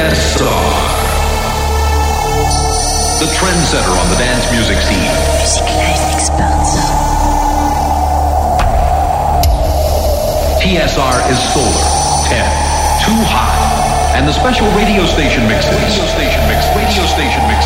TSR. The trendsetter on the dance music scene. Music Live Mix Party. TSR is solar, 10, too high, and the special radio station mixes. Radio station mixes.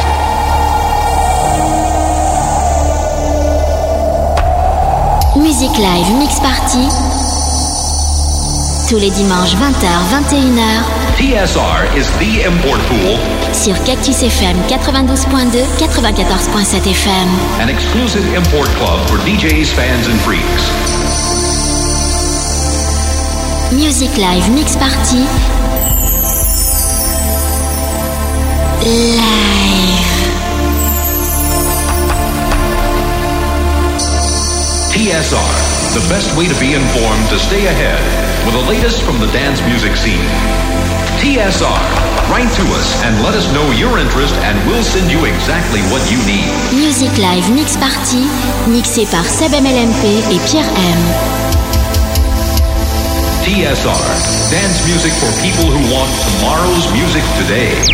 Music Live Mix Party. Tous les dimanches 20h, 21h. TSR is the import pool. Sur Cactus FM 92.2, 94.7 FM. An exclusive import club for DJs, fans and freaks. Music Live Mix Party. Live. TSR, the best way to be informed to stay ahead with the latest from the dance music scene. TSR, write to us and let us know your interest and we'll send you exactly what you need. Music Live Mix Party, mixé par Seb MLMP et Pierre M. TSR, dance music for people who want tomorrow's music today.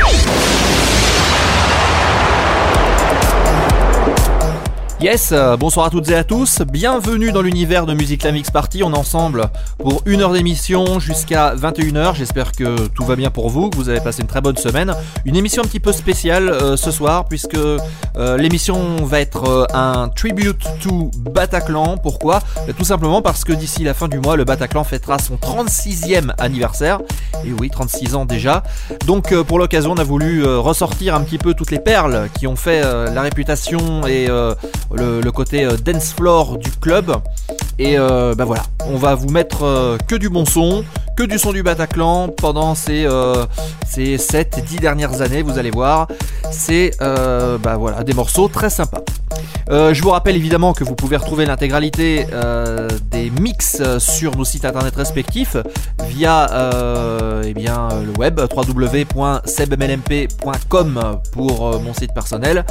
Yes, bonsoir à toutes et à tous, bienvenue dans l'univers de Music Live Mix Party, on est ensemble pour une heure d'émission jusqu'à 21h, j'espère que tout va bien pour vous, que vous avez passé une très bonne semaine. Une émission un petit peu spéciale ce soir puisque l'émission va être un tribute to Bataclan. Pourquoi ? Tout simplement parce que d'ici la fin du mois, le Bataclan fêtera son 36e anniversaire, et oui, 36 ans déjà. Donc pour l'occasion, on a voulu ressortir un petit peu toutes les perles qui ont fait la réputation et le côté dance floor du club. Et bah voilà, on va vous mettre que du bon son, que du son du Bataclan pendant ces 7-10 dernières années, vous allez voir. C'est bah voilà, des morceaux très sympas. Je vous rappelle évidemment que vous pouvez retrouver l'intégralité des mix sur nos sites internet respectifs via eh bien, le web www.sebmlmp.com pour mon site personnel,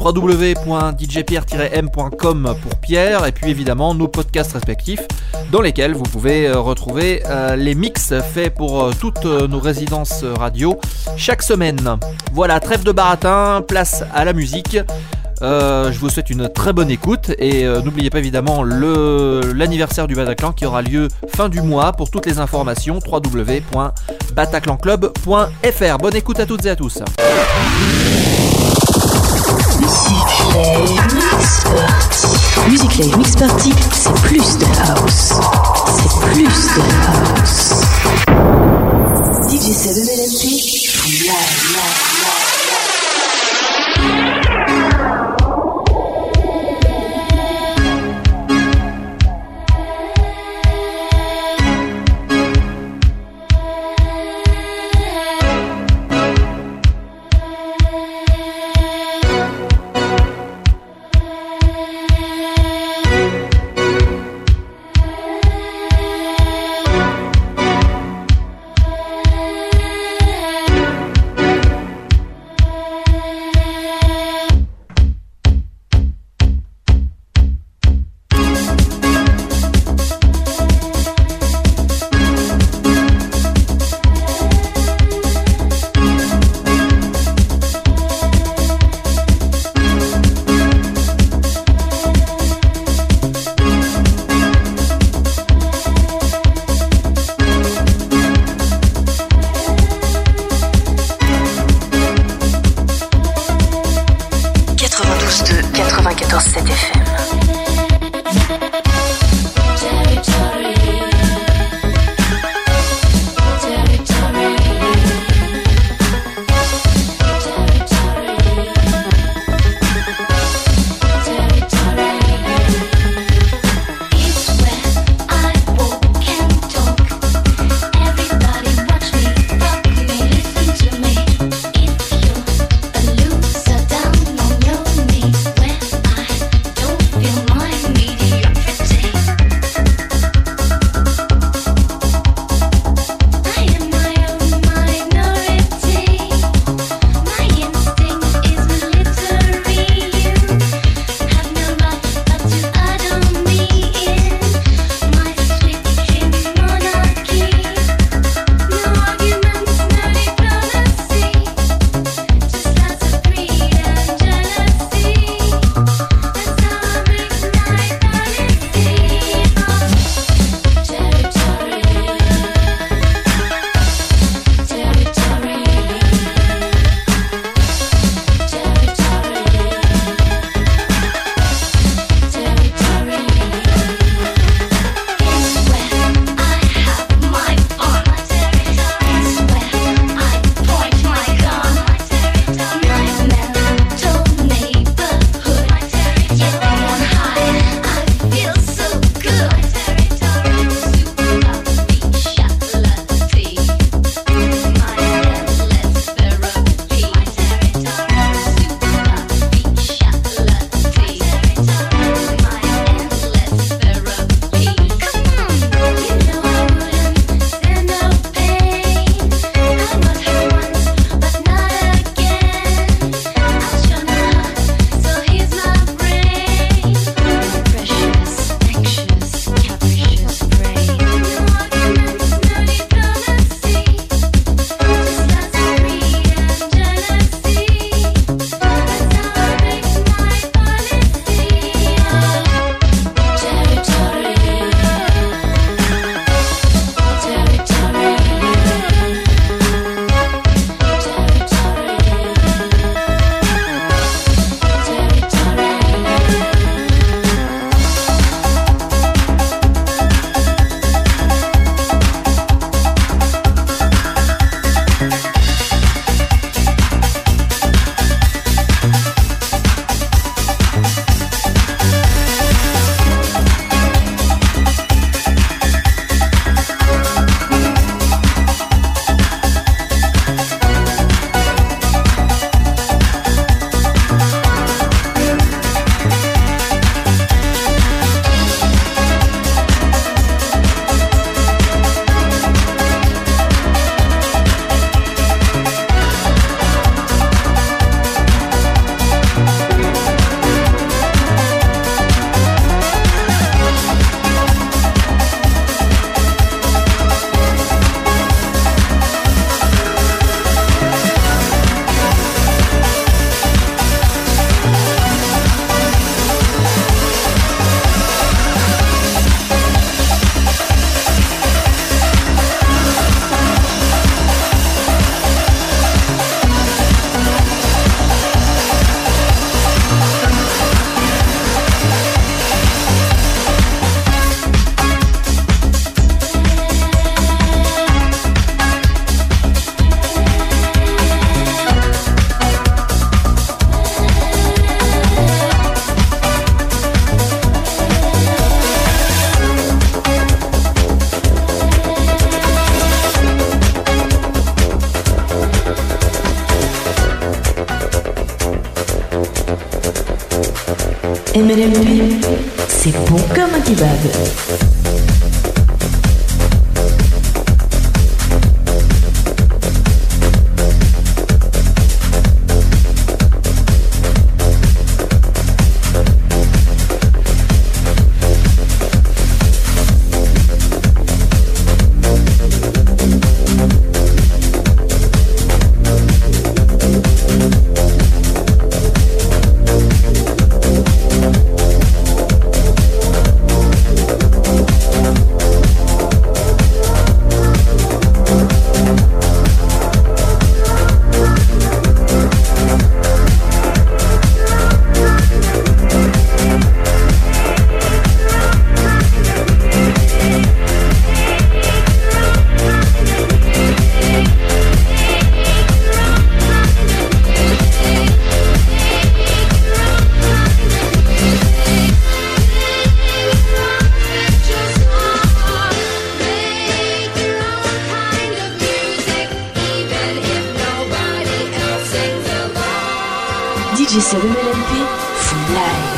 www.djpierre-m.com pour Pierre, et puis évidemment nos podcasts respectifs dans lesquels vous pouvez retrouver les mix faits pour toutes nos résidences radio chaque semaine. Voilà, trêve de baratin, place à la musique. Je vous souhaite une très bonne écoute et n'oubliez pas évidemment l'anniversaire du Bataclan qui aura lieu fin du mois. Pour toutes les informations, www.bataclanclub.fr. Bonne écoute à toutes et à tous. Music Live Mix Party, c'est plus de house. C'est plus de house. DJ Seb MLMP, live. MLMP, c'est bon comme un kebab. DJ 7LMP full live.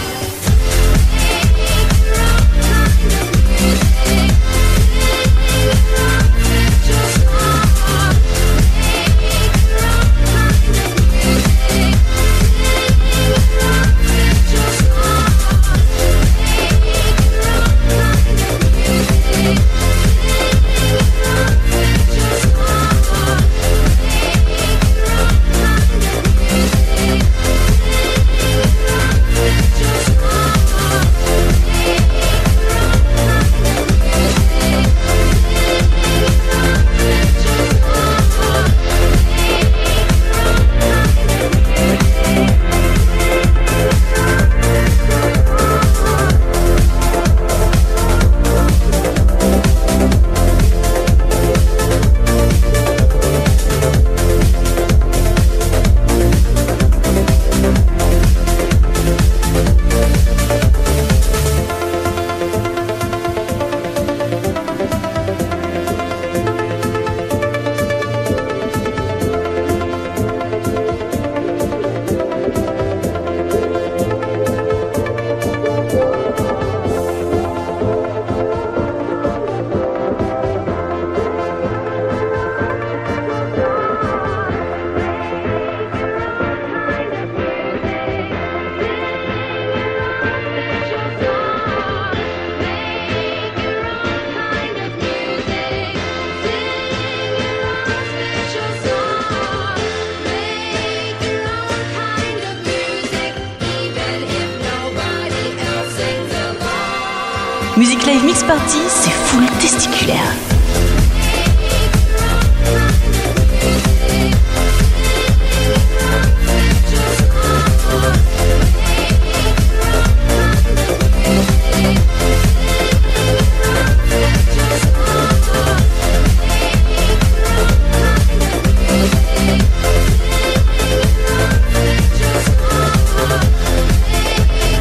Music Live Mix Party, c'est full testiculaire.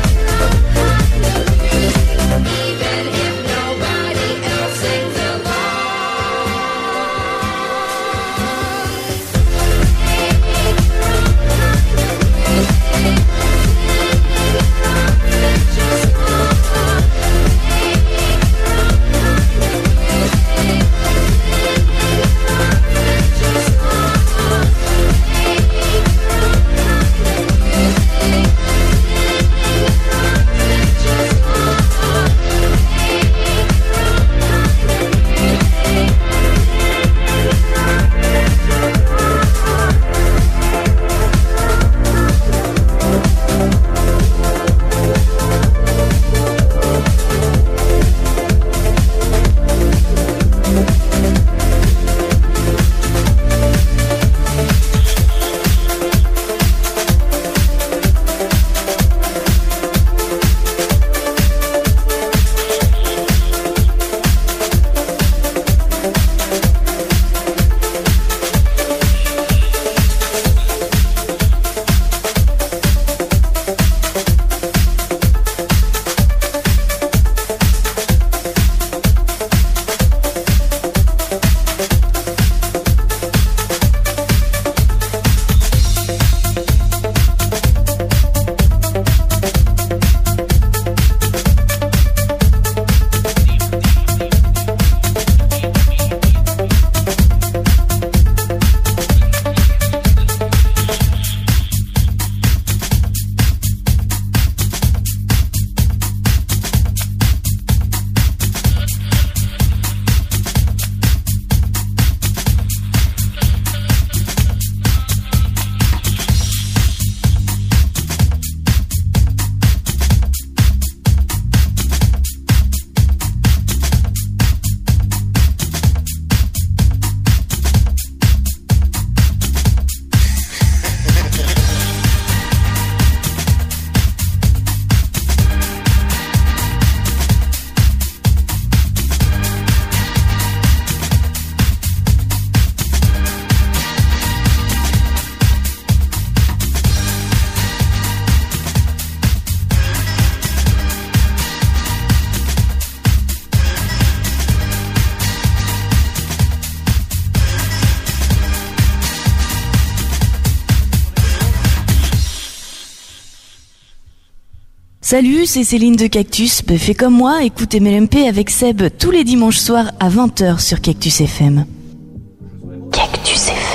Even if nobody else sings along. Salut, c'est Céline de Cactus. Fais comme moi, écoute MLMP avec Seb tous les dimanches soirs à 20h sur Cactus FM. Cactus FM.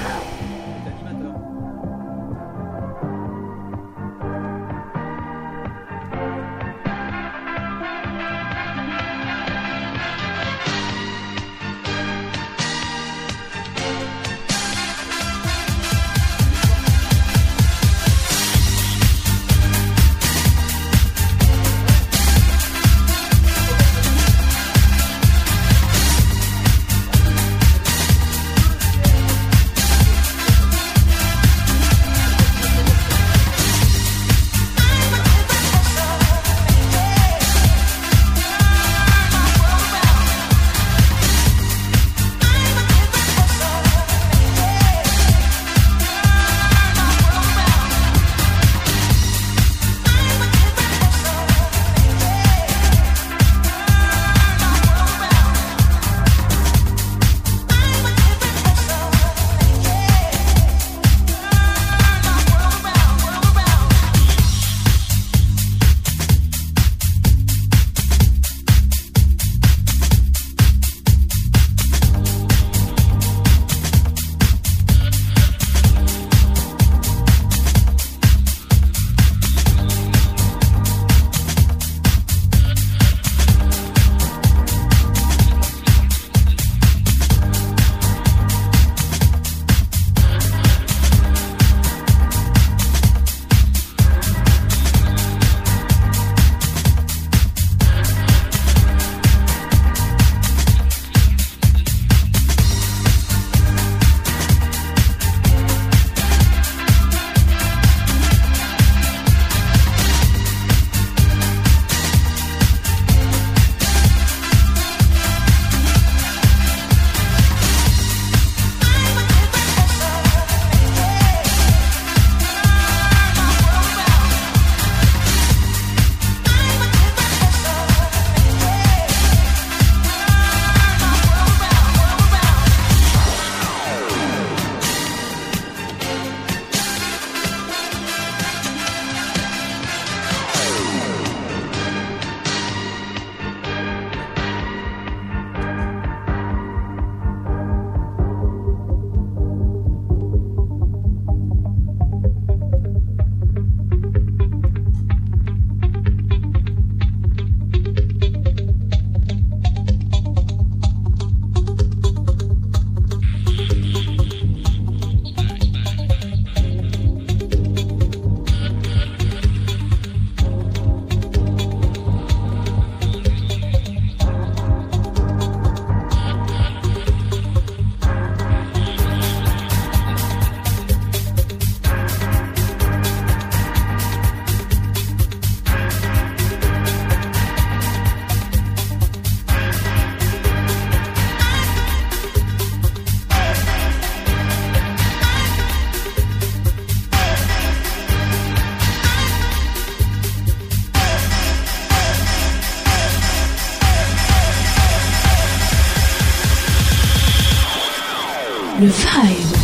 Le vibe.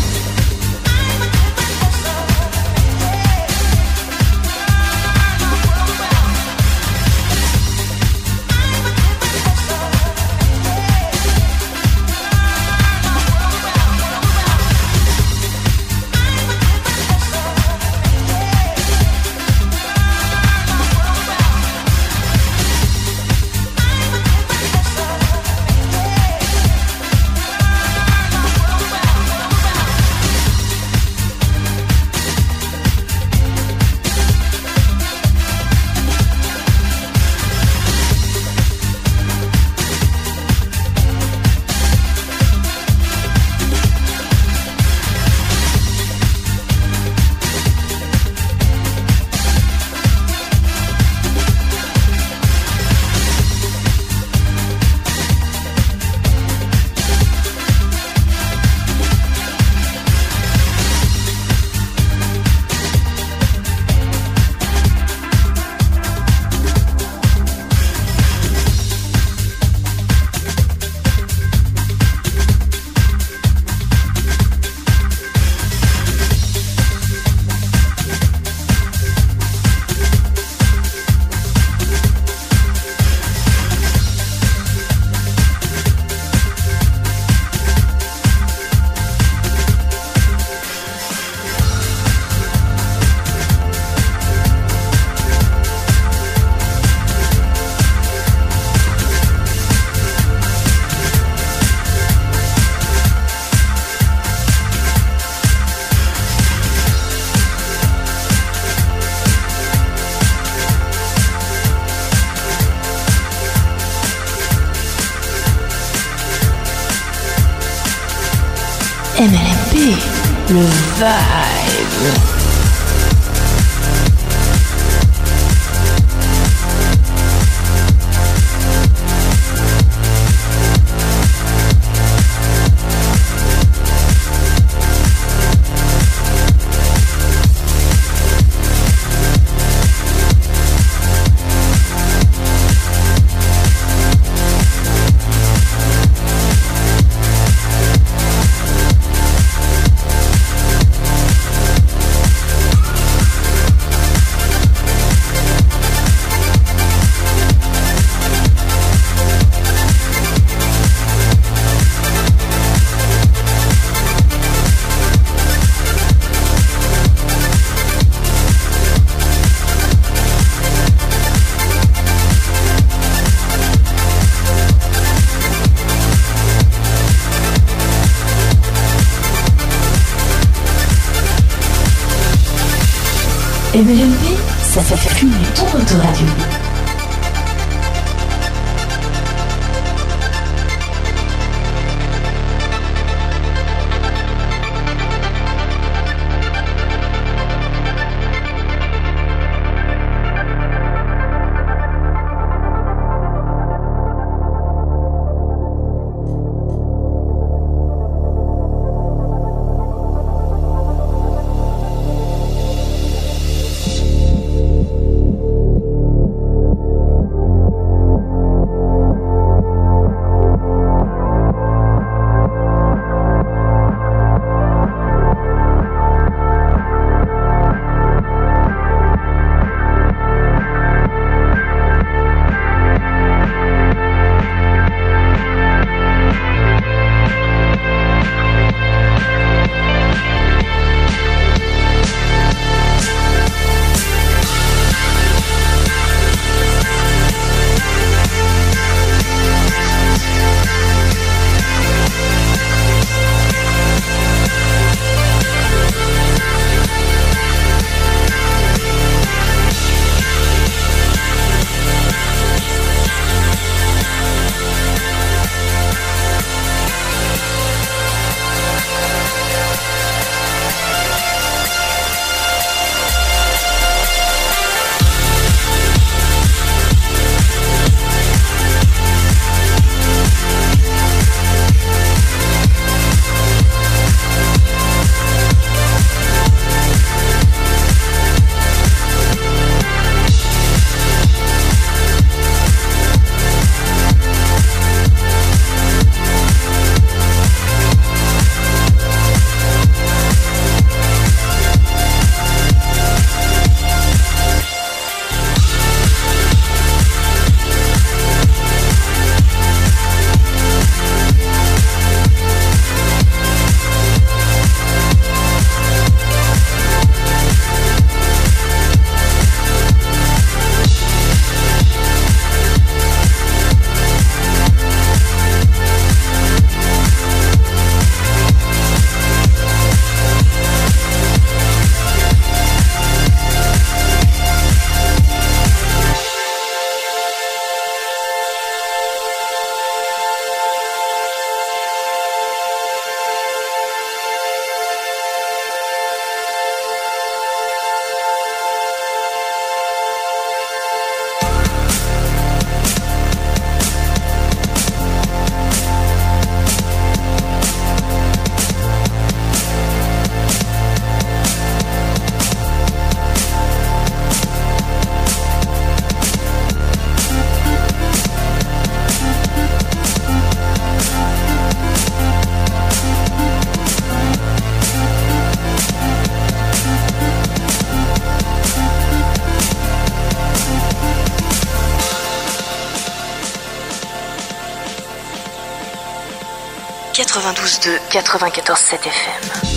MLMP, le vibe. MLMP, ça fait fumer ton autoradio. « 92.2, 94.7 FM.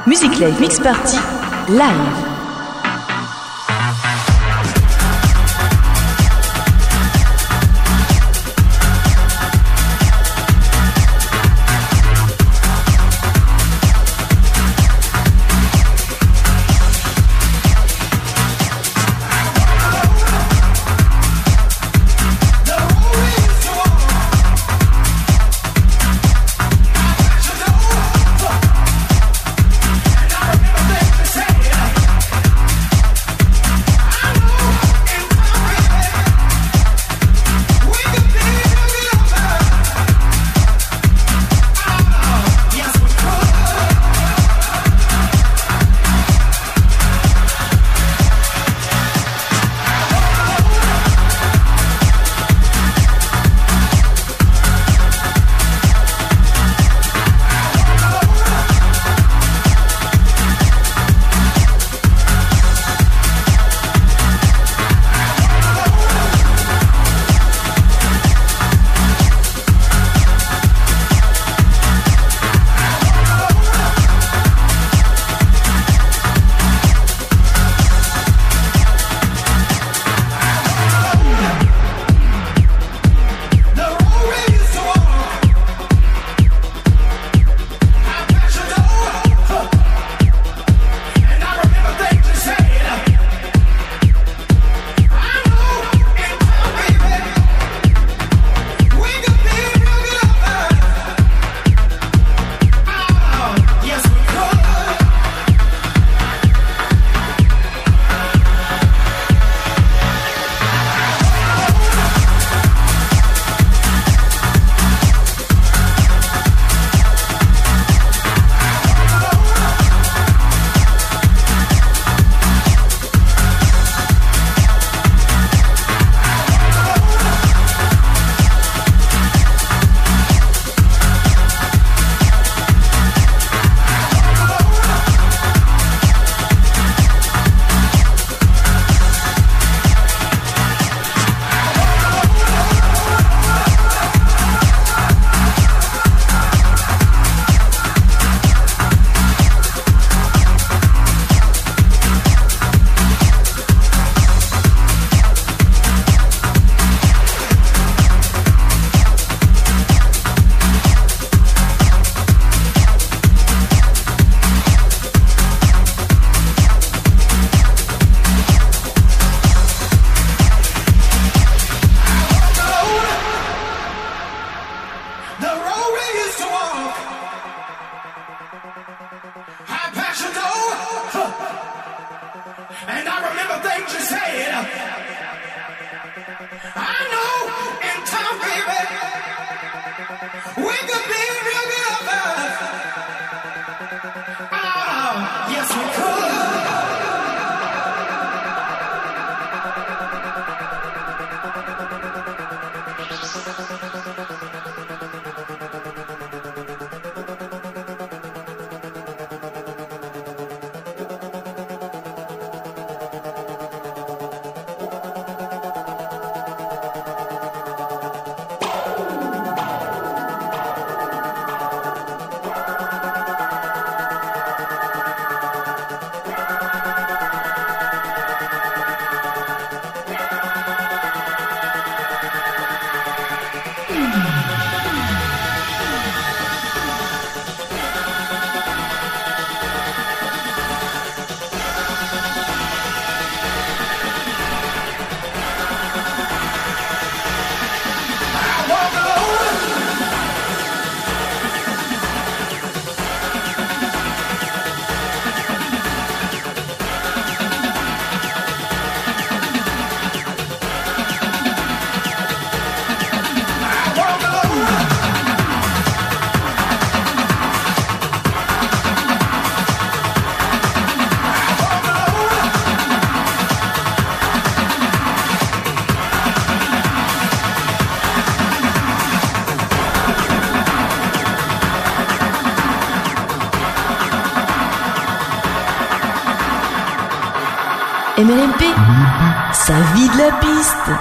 Music Live Mix Party live. MLMP, ça vide la piste.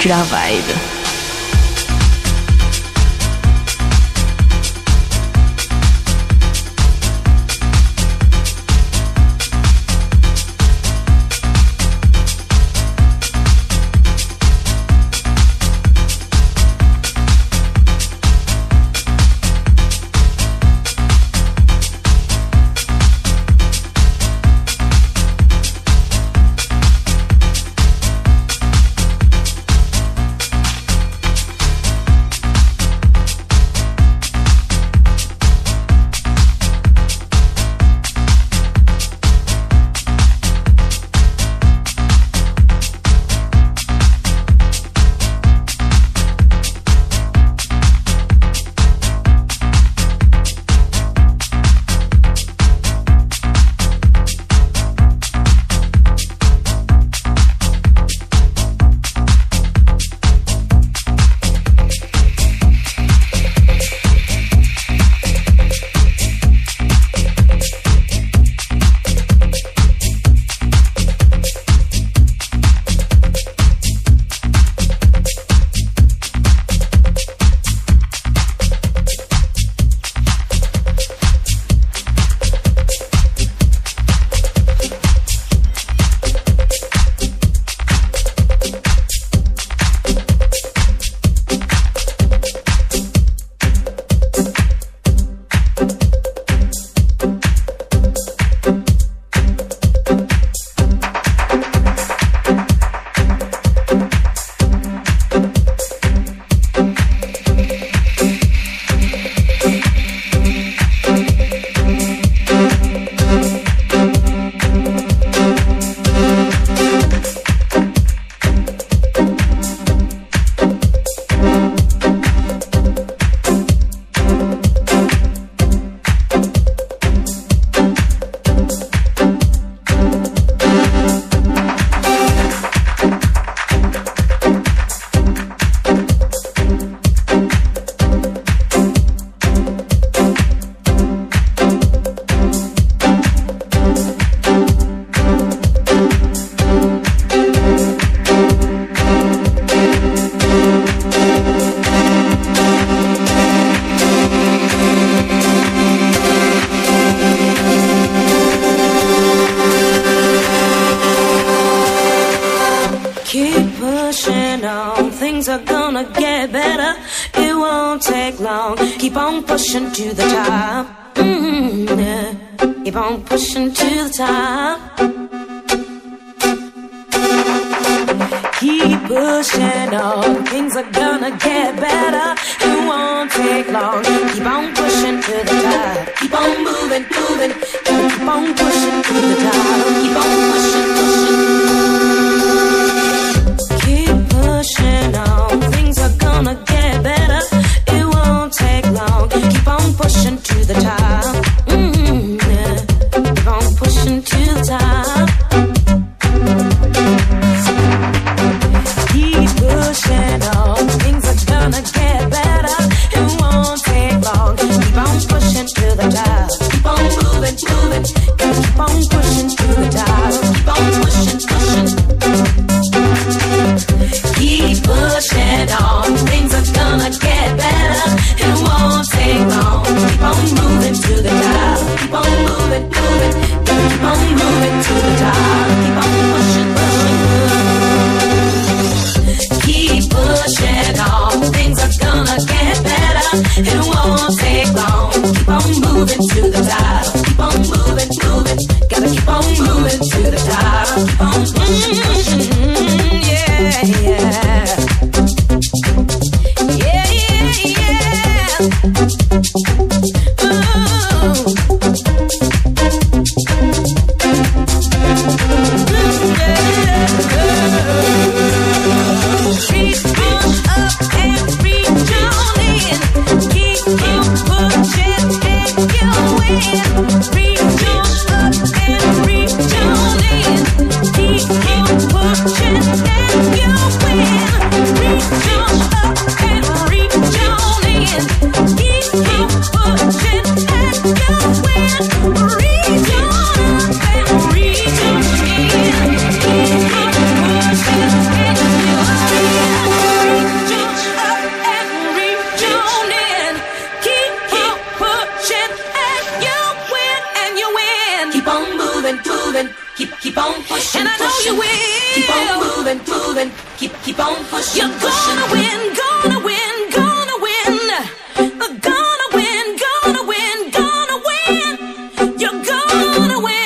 Killer Vibe. Pushing to the top. Keep on pushing to the top. Keep pushing on. Things are gonna get better. It won't take long. Keep on pushing to the top. Keep on moving, moving. Keep on pushing to the top. Keep on pushing, pushing. Keep pushing on. Things are gonna get better. It won't take long. Keep on pushing to the top. Keep on pushing to the top. Keep pushing on. Things are gonna get better. It won't take long. Keep on pushing to the top. Keep on moving, moving. Keep on pushing to the top. Keep on pushing, pushing. Keep pushing on. Things are gonna get better. It won't take long. Keep on moving to the top. Keep on moving, moving. Keep on moving to the top. Keep on pushing, pushing. Keep pushing on. Things are gonna get better. It won't take long. Keep on moving to the top. Keep on moving, moving. Gotta keep on moving to the top. Keep on pushing, pushing. Yeah, yeah. Yeah, yeah, yeah. Ooh. Reach on up and reach on in. Keep pushing and you win. Reach on up and reach on in. Keep keep on pushing, and I know you will. Keep on moving, moving, keep on pushing. You're gonna win, gonna win, gonna win, gonna win, gonna win, gonna win. You're gonna win.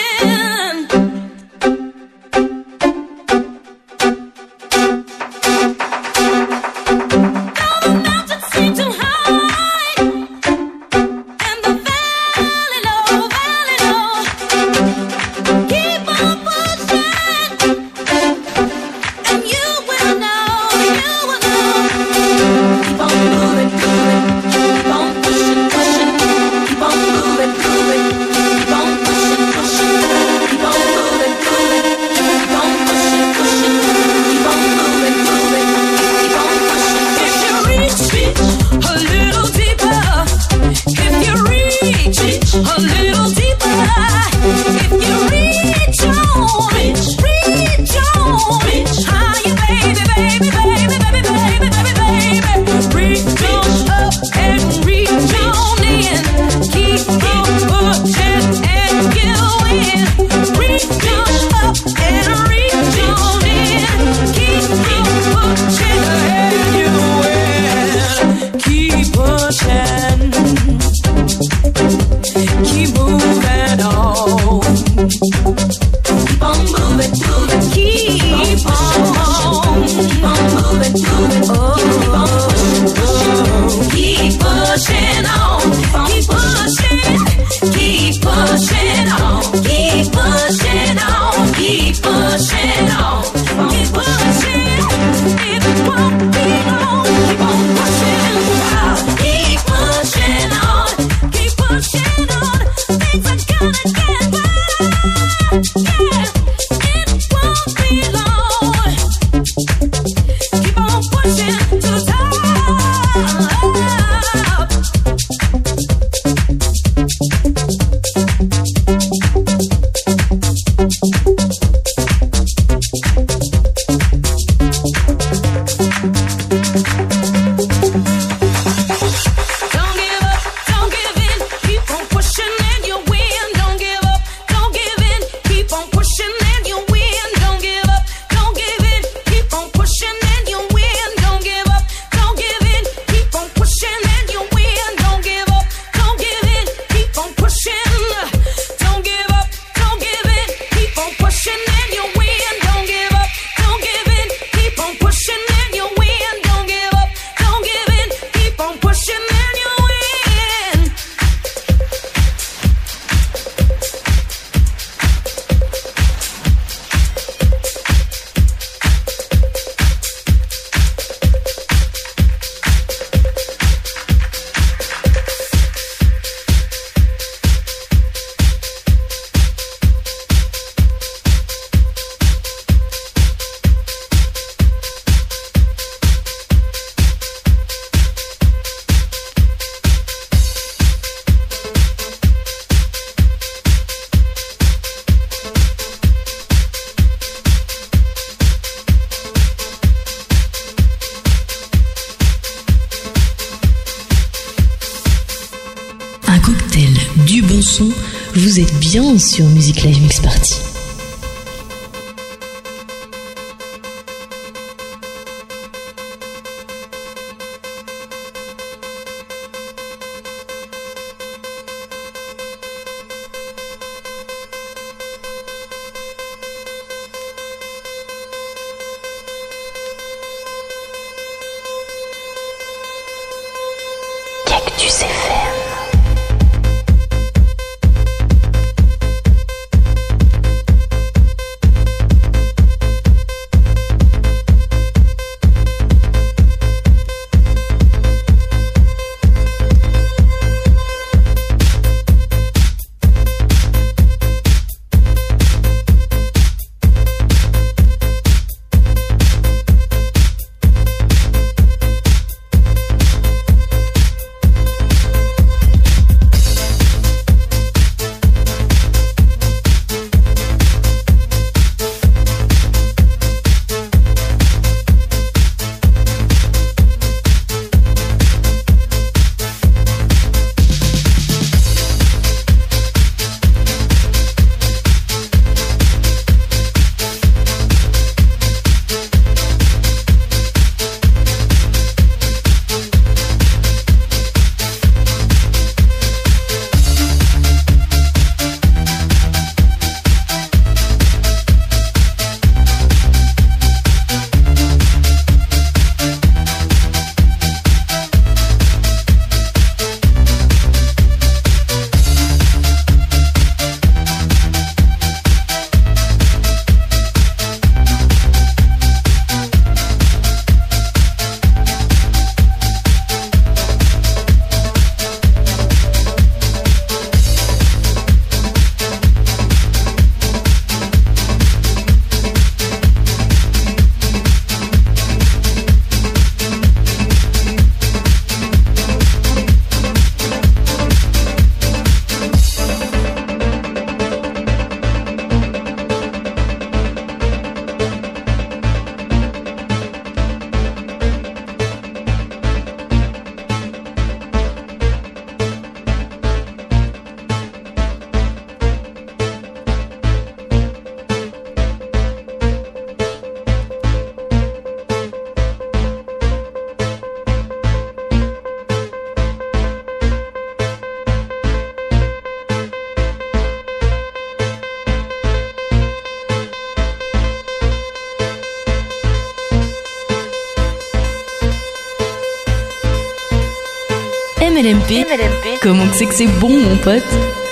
Vous êtes bien sur Music Live Mix Party. Cactus FM. MLMP. Comment que c'est que c'est bon, mon pote?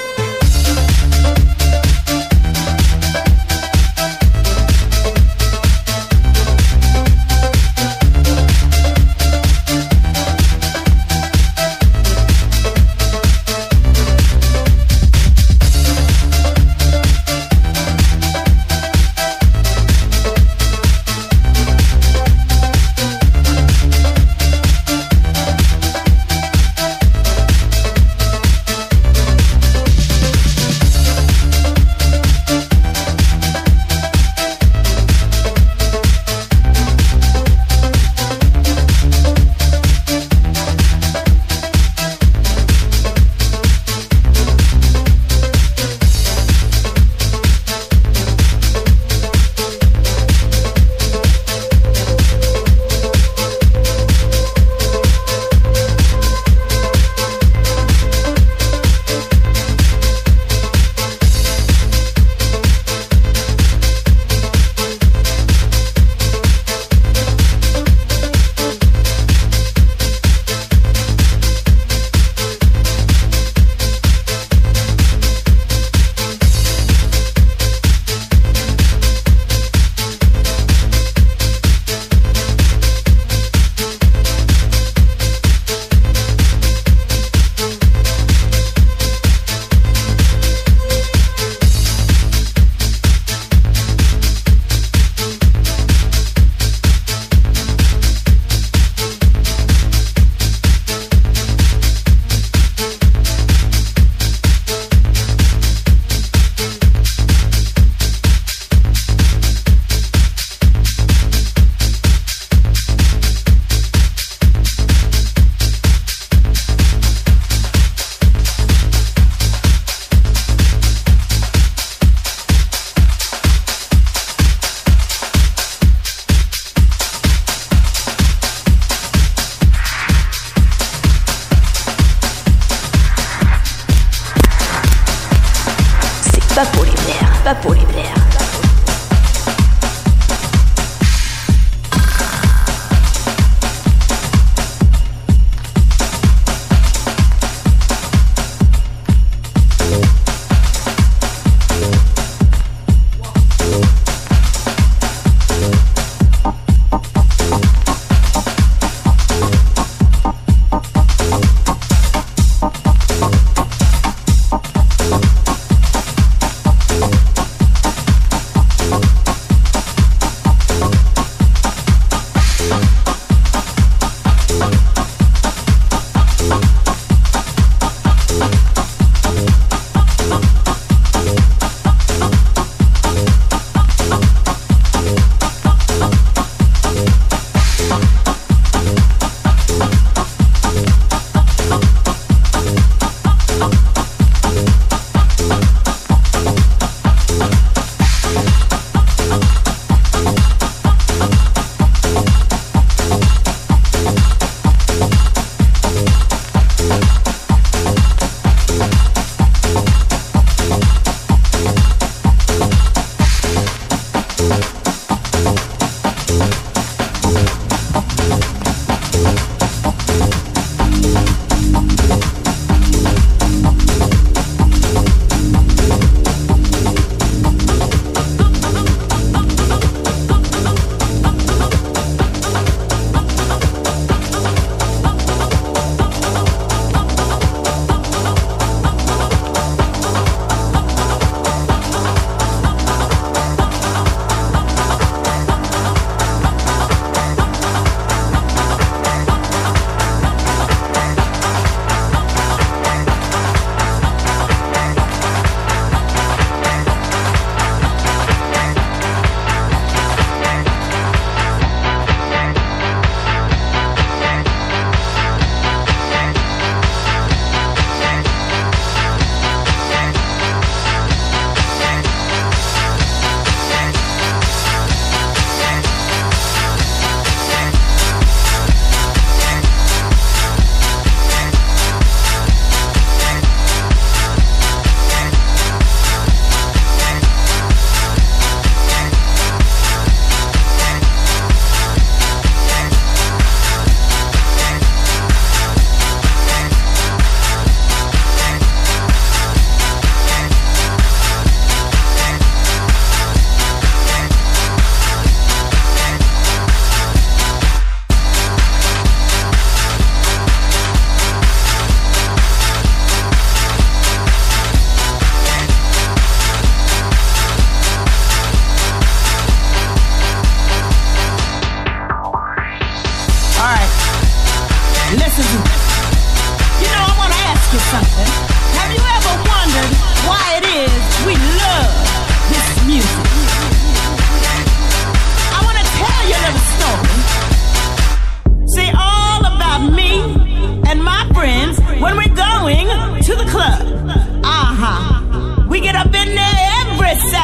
Pas pour les blaires.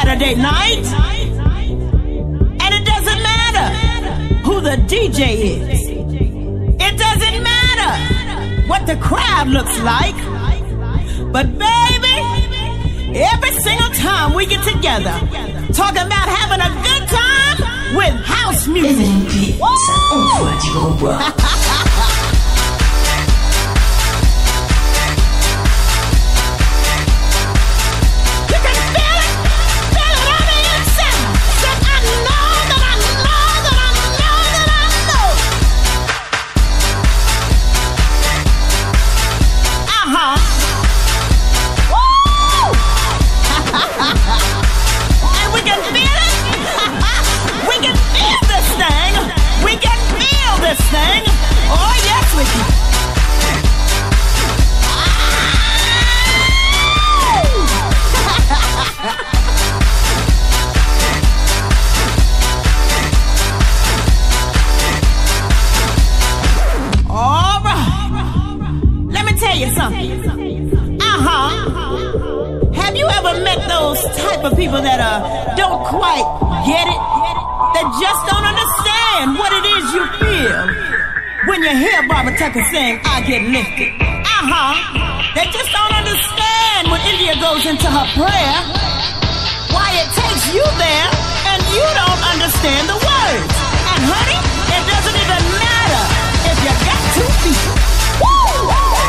Saturday night. And it doesn't matter who the DJ is. It doesn't matter what the crowd looks like. But baby, every single time we get together, talking about having a good time with house music. Ça envoie du gros bois. This thing. Oh yes, we can. All right. Let me tell you something. Have you ever met those type of people that don't quite get it? That just don't understand what it is you feel when you hear Barbara Tucker saying, I get lifted. They just don't understand when India goes into her prayer, why it takes you there and you don't understand the words. And honey, it doesn't even matter if you got 2 feet. Woo!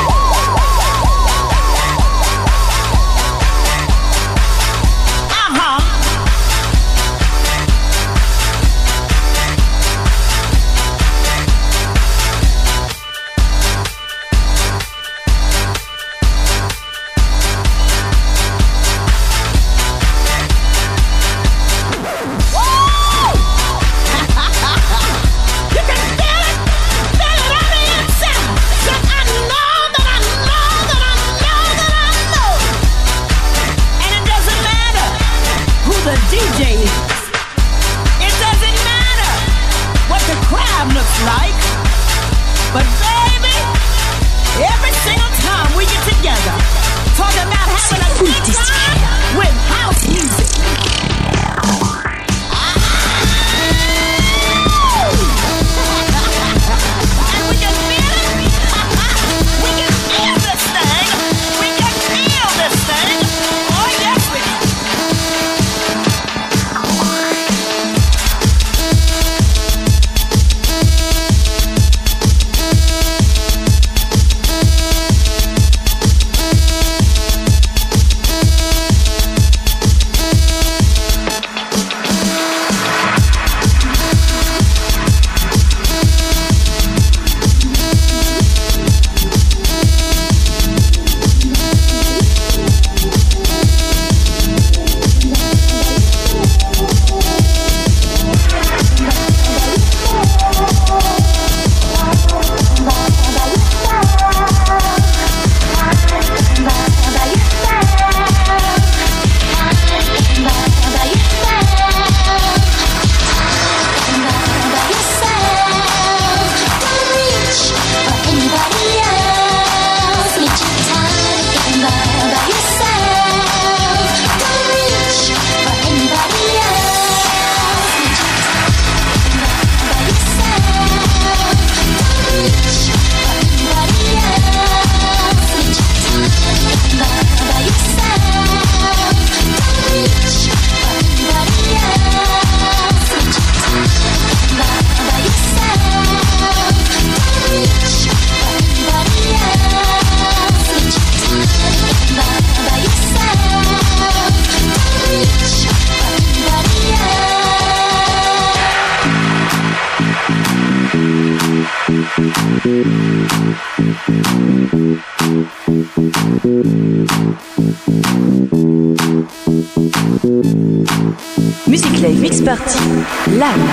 Music Live Mix Party live.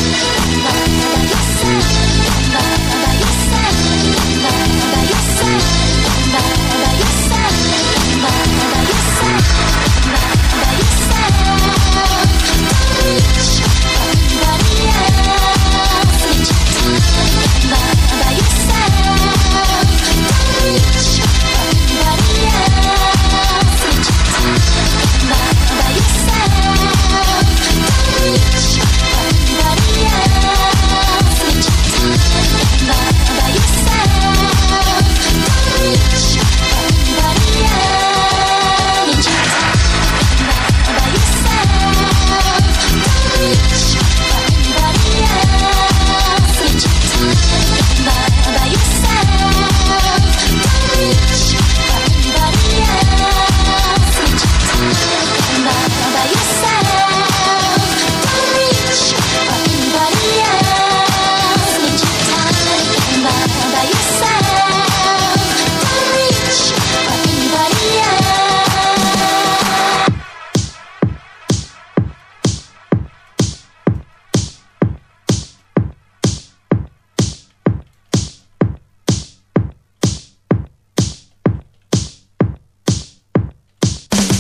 By your side.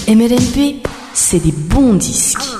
MLMP, c'est des bons disques.